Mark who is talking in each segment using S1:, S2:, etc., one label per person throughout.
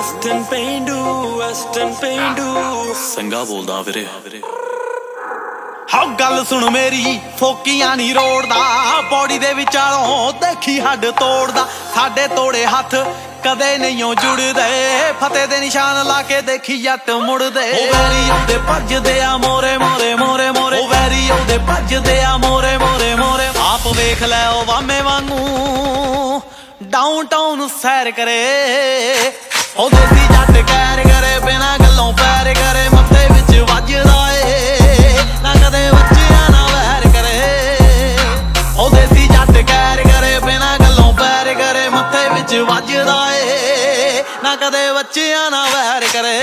S1: Western ਪੇਂਡੂ ਸੰਗਾ ਬੋਲਦਾ ਵੀਰੇ।
S2: ਹਾਂ ਗੱਲ ਸੁਣ ਮੇਰੀ, ਫੋਕੀਆਂ ਨੀ ਰੋੜਦਾ, ਬੋਡੀ ਦੇ ਵਿਚਾਲੋਂ ਦੇਖੀ ਹੱਡ ਤੋੜਦਾ। ਸਾਡੇ ਤੋੜੇ ਹੱਥ ਕਦੇ ਨਹੀਂ ਜੁੜਦੇ, ਫਤਿਹ ਦੇ ਨਿਸ਼ਾਨ ਲਾ ਕੇ ਦੇਖੀ ਜੱਟ ਮੁੜਦੇ। ਉਹ ਵੈਰੀ ਉਹਦੇ ਭੱਜਦੇ ਆ ਮੋਰੇ ਮੋਰੇ ਮੋਰੇ ਮੋਰੇ, ਉਹ ਵੈਰੀ ਉਹਦੇ ਭੱਜਦੇ ਆ ਮੋਰੇ ਮੋਰੇ ਮੋਰੇ। ਆਪ ਵੇਖ ਲੈ ਉਹ ਵਾਮੇ ਵਾਂਗੂ ਡਾਊਨਟਾਊਨ ਸੈਰ ਕਰੇ, ਉਹ ਦੇਸੀ ਜੱਟ ਕੈਰ ਕਰੇ, ਬਿਨਾਂ ਗੱਲੋਂ ਪੈਰ ਕਰੇ, ਮੱਥੇ ਵਿੱਚ ਵੱਜਦਾ ਏ ਨਾ ਕਦੇ ਬੱਚਿਆਂ ਨਾਲ ਵੈਰ ਕਰੇ। ਉਹ ਦੇਸੀ ਜੱਟ ਕੈਰ ਕਰੇ, ਬਿਨਾਂ ਗੱਲੋਂ ਪੈਰ ਕਰੇ, ਮੱਥੇ ਵਿੱਚ ਵੱਜਦਾ ਏ ਨਾ ਕਦੇ ਬੱਚਿਆਂ ਨਾਲ ਵੈਰ ਕਰੇ।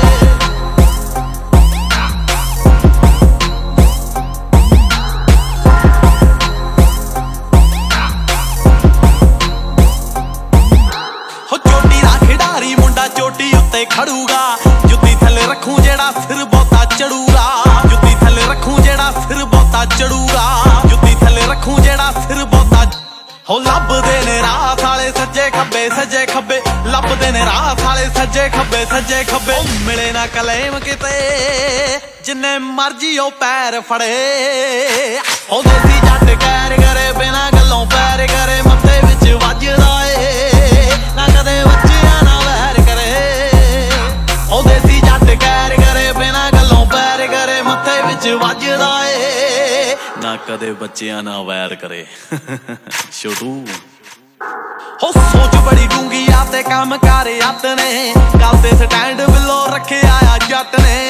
S2: ਚੋਟੀ ਉੱਤੇ ਖੜੂਗਾ, ਜੁੱਤੀ ਥੱਲੇ ਰੱਖੂ ਜਿਹੜਾ ਸਿਰ ਬਹੁਤਾ ਚੜੂਗਾ, ਜੁੱਤੀ ਥੱਲੇ ਰੱਖੂ ਜਿਹੜਾ ਸਿਰ ਬਹੁਤਾ ਚੜੂਗਾ, ਜੁੱਤੀ ਥੱਲੇ ਰੱਖੂ ਜਿਹੜਾ ਸਿਰ ਬਹੁਤਾ। ਹੋ ਲੱਭਦੇ ਨੇ ਰਾਹ ਸਾਲੇ ਸੱਜੇ ਖੱਬੇ ਸੱਜੇ ਖੱਬੇ, ਲੱਭਦੇ ਨੇ ਰਾਹ ਸਾਲੇ ਸੱਜੇ ਖੱਬੇ ਸੱਜੇ ਖੱਬੇ। ਉਹ ਮਿਲੇ ਨਾ ਕਲੇਮ ਕਿਤੇ ਜਿੰਨੇ ਮਰਜੀ ਉਹ ਪੈਰ ਫੜੇ, ਉਹ ਦੇਸੀ ਜੱਟ ਕੈਰ ਕਰੇ, ਬਿਨਾਂ ਗੱਲੋਂ ਪੈਰ ਕਰੇ, ਮੱਥੇ ਵਿੱਚ ਵੱਜਦਾ ਏ ਨਾ ਕਦੇ ਬੱਚਿਆਂ ਨਾਲ ਵੈਰ ਕਰੇ। ਉਹ ਦੇਸੀ ਜੱਟ ਕੈਰ ਕਰੇ, ਬਿਨਾਂ ਗੱਲੋਂ ਪੈਰ ਕਰੇ, ਮੱਥੇ ਵਿੱਚ ਵੱਜਦਾ ਏ ਨਾ ਕਦੇ ਬੱਚਿਆਂ ਨਾਲ ਵੈਰ ਕਰੇ। ਛੋਟੂ ਹੋ ਸੋਚ ਬੜੀ ਡੂੰਗੀ ਆ ਤੇ ਕੰਮ ਕਰ ਅੱਤ ਨੇ, ਗੱਲ ਤੇ ਸਟੈਂਡ ਬਿੱਲੋ ਰੱਖਿਆ ਆ ਜੱਟ ਨੇ।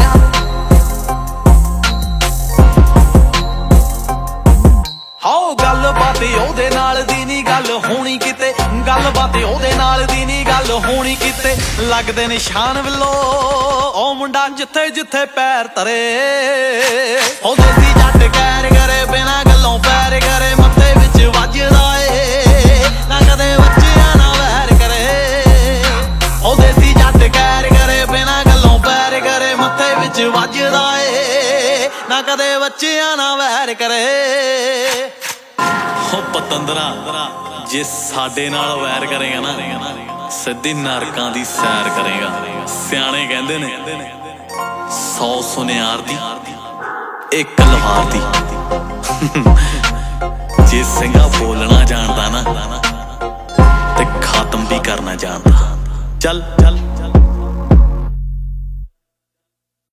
S2: ਹਾਓ ਗੱਲਬਾਤ ਉਹਦੇ ਨਾਲ ਦੀ ਨੀ ਗੱਲ ਹੋਣੀ ਕਿਤੇ, ਗੱਲਬਾਤ ਉਹਦੇ ਨਾਲ ਦੀ ਨੀ ਗੱਲ ਹੋਣੀ ਕਿਤੇ। ਲੱਗਦੇ ਨਿਸ਼ਾਨ ਬਿੱਲੋ ਉਹ ਮੁੰਡਾ ਜਿੱਥੇ ਜਿੱਥੇ ਪੈਰ ਧਰੇ, ਉਹ ਦੇਸੀ ਜੱਟ ਕੈਰ ਕਰੇ, ਬਿਨਾਂ ਗੱਲੋਂ ਪੈਰ ਕਰੇ, ਮੱਥੇ ਵਿੱਚ ਵੱਜਦਾ ਏ ਨਾ ਕਦੇ ਬੱਚਿਆਂ ਨਾਲ ਵੈਰ ਕਰੇ। ਉਹ ਦੇਸੀ ਜੱਟ ਕੈਰ ਕਰੇ, ਬਿਨਾਂ ਗੱਲੋਂ ਪੈਰ ਕਰੇ, ਮੱਥੇ ਵਿੱਚ ਵੱਜਦਾ ਏ ਨਾ ਕਦੇ ਬੱਚਿਆਂ ਨਾਲ ਵੈਰ ਕਰੇ। ਉਹ ਪਤੰਦਰਾ ਜੇ ਸਾਡੇ ਨਾਲ ਵੈਰ ਕਰੇਗਾ ਨਾ, ਸਿੱਧੀ ਨਰਕਾਂ ਦੀ ਸੈਰ ਕਰੇਗਾ। ਸਿਆਣੇ ਕਹਿੰਦੇ ਨੇ 100 ਸੁਨਿਆਰ ਦੀ ਇੱਕ ਲਵਾਰ ਦੀ। ਜੇ ਸਿੰਘਾ ਬੋਲਣਾ ਜਾਣਦਾ ਨਾ ਤੇ ਖਾਤਮ ਵੀ ਕਰਨਾ ਜਾਣਦਾ। ਚੱਲ